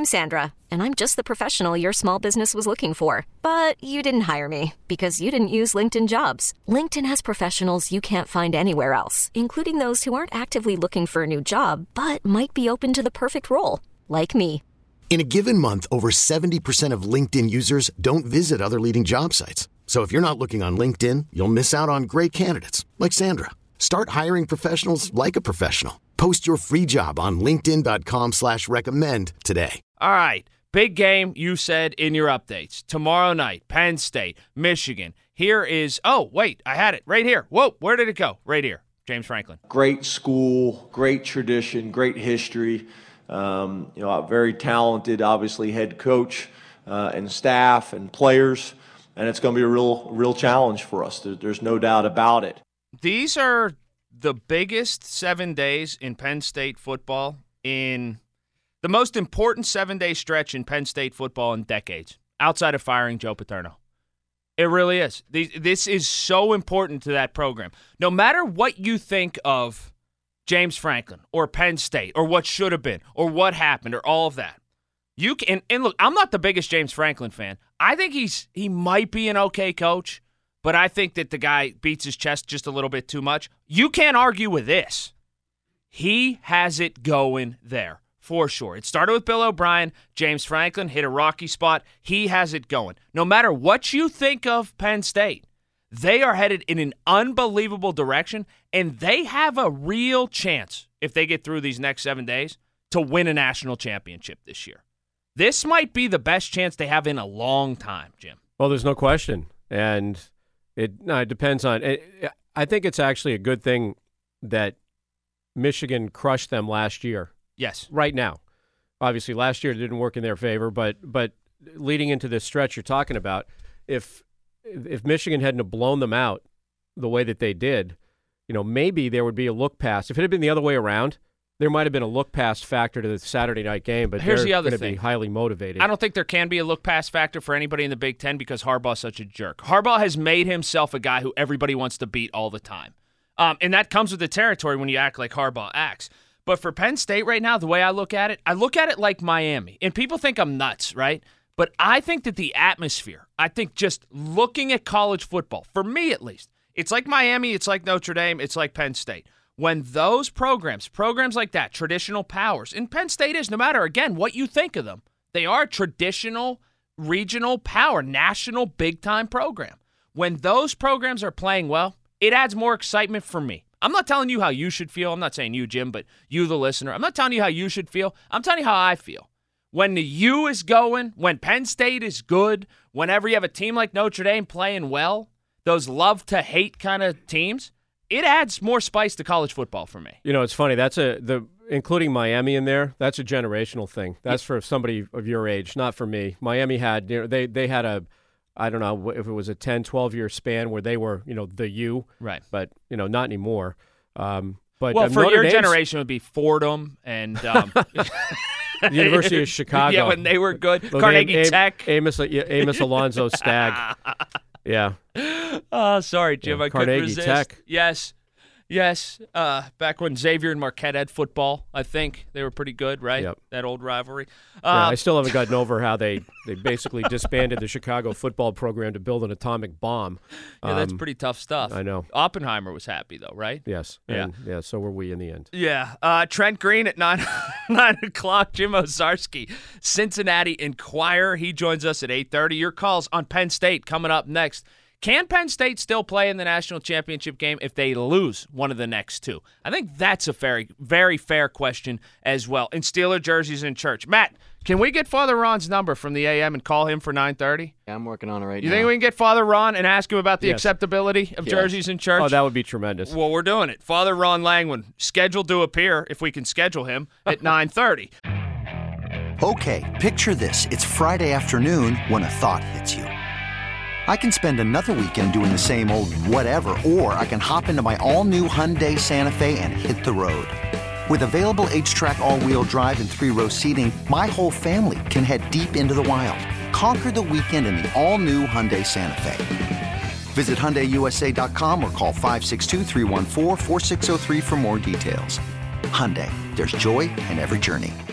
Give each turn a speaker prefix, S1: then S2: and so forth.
S1: I'm Sandra, and I'm just the professional your small business was looking for. But you didn't hire me because you didn't use LinkedIn Jobs. LinkedIn has professionals you can't find anywhere else, including those who aren't actively looking for a new job, but might be open to the perfect role, like me.
S2: In a given month, over 70% of LinkedIn users don't visit other leading job sites. So if you're not looking on LinkedIn, you'll miss out on great candidates like Sandra. Start hiring professionals like a professional. Post your free job on linkedin.com/recommend today.
S3: All right. Big game, you said in your updates. Tomorrow night, Penn State, Michigan. Here is, oh, wait, I had it right here. Whoa, where did it go? Right here. James Franklin.
S4: Great school, great tradition, great history. A very talented, obviously, head coach and staff and players. And it's going to be a real challenge for us. There's no doubt about it.
S3: These are the biggest 7 days in Penn State football, in the most important 7-day stretch in Penn State football in decades, outside of firing Joe Paterno. It really is. This is so important to that program. No matter what you think of James Franklin or Penn State or what should have been or what happened or all of that, you can. And look, I'm not the biggest James Franklin fan. I think he might be an okay coach, but I think that the guy beats his chest just a little bit too much. You can't argue with this. He has it going there, for sure. It started with Bill O'Brien. James Franklin hit a rocky spot. He has it going. No matter what you think of Penn State, they are headed in an unbelievable direction, and they have a real chance, if they get through these next 7 days, to win a national championship this year. This might be the best chance they have in a long time, Jim.
S5: Well, there's no question. And it depends on – I think it's actually a good thing that Michigan crushed them last year.
S3: Yes.
S5: Right now. Obviously, last year it didn't work in their favor, but leading into this stretch you're talking about, if Michigan hadn't have blown them out the way that they did, maybe there would be a look past. If it had been the other way around, there might have been a look past factor to the Saturday night game, but
S3: here's the other
S5: they're going to be highly motivated.
S3: I don't think there can be a look past factor for anybody in the Big Ten because Harbaugh's such a jerk. Harbaugh has made himself a guy who everybody wants to beat all the time. And that comes with the territory when you act like Harbaugh acts. But for Penn State right now, the way I look at it like Miami. And people think I'm nuts, right? But I think that the atmosphere, just looking at college football, for me at least, it's like Miami, it's like Notre Dame, it's like Penn State. When those programs like that, traditional powers, and Penn State is, no matter, again, what you think of them, they are a traditional regional power, national big-time program. When those programs are playing well, it adds more excitement for me. I'm not telling you how you should feel. I'm not saying you, Jim, but you, the listener. I'm not telling you how you should feel. I'm telling you how I feel. When the U is going, when Penn State is good, whenever you have a team like Notre Dame playing well, those love-to-hate kind of teams, it adds more spice to college football for me.
S5: It's funny. That's including Miami in there. That's a generational thing. That's for somebody of your age, not for me. Miami had, they had a, I don't know if it was a 10, 12-year span where they were, the U.
S3: Right.
S5: But, not anymore. But
S3: well, for your generation, it would be Fordham and
S5: University of Chicago.
S3: Yeah, when they were good. Carnegie Tech.
S5: Amos Alonzo Stagg. Yeah.
S3: Oh, sorry, Jim.
S5: Yeah,
S3: I couldn't
S5: Carnegie
S3: resist.
S5: Tech.
S3: Yes. Back when Xavier and Marquette had football, I think they were pretty good, right?
S5: Yep.
S3: That old rivalry.
S5: I still haven't gotten over how they basically disbanded the Chicago football program to build an atomic bomb.
S3: Yeah, that's pretty tough stuff.
S5: I know.
S3: Oppenheimer was happy, though, right?
S5: Yes.
S3: Yeah.
S5: And, so were we in the end.
S3: Yeah. Trent Green at 9 o'clock. Jim Ozarski, Cincinnati Enquirer. He joins us at 8:30. Your calls on Penn State coming up next. Can Penn State still play in the national championship game if they lose one of the next two? I think that's a very, very fair question as well. And Steeler jerseys in church. Matt, can we get Father Ron's number from the AM and call him for 9:30?
S6: Yeah, I'm working on it right now.
S3: You think we can get Father Ron and ask him about the acceptability of jerseys in church?
S5: Oh, that would be tremendous.
S3: Well, we're doing it. Father Ron Langwin, scheduled to appear, if we can schedule him, at 9:30.
S7: Okay, picture this. It's Friday afternoon when a thought hits you. I can spend another weekend doing the same old whatever, or I can hop into my all-new Hyundai Santa Fe and hit the road. With available H-Track all-wheel drive and 3-row seating, my whole family can head deep into the wild. Conquer the weekend in the all-new Hyundai Santa Fe. Visit HyundaiUSA.com or call 562-314-4603 for more details. Hyundai, there's joy in every journey.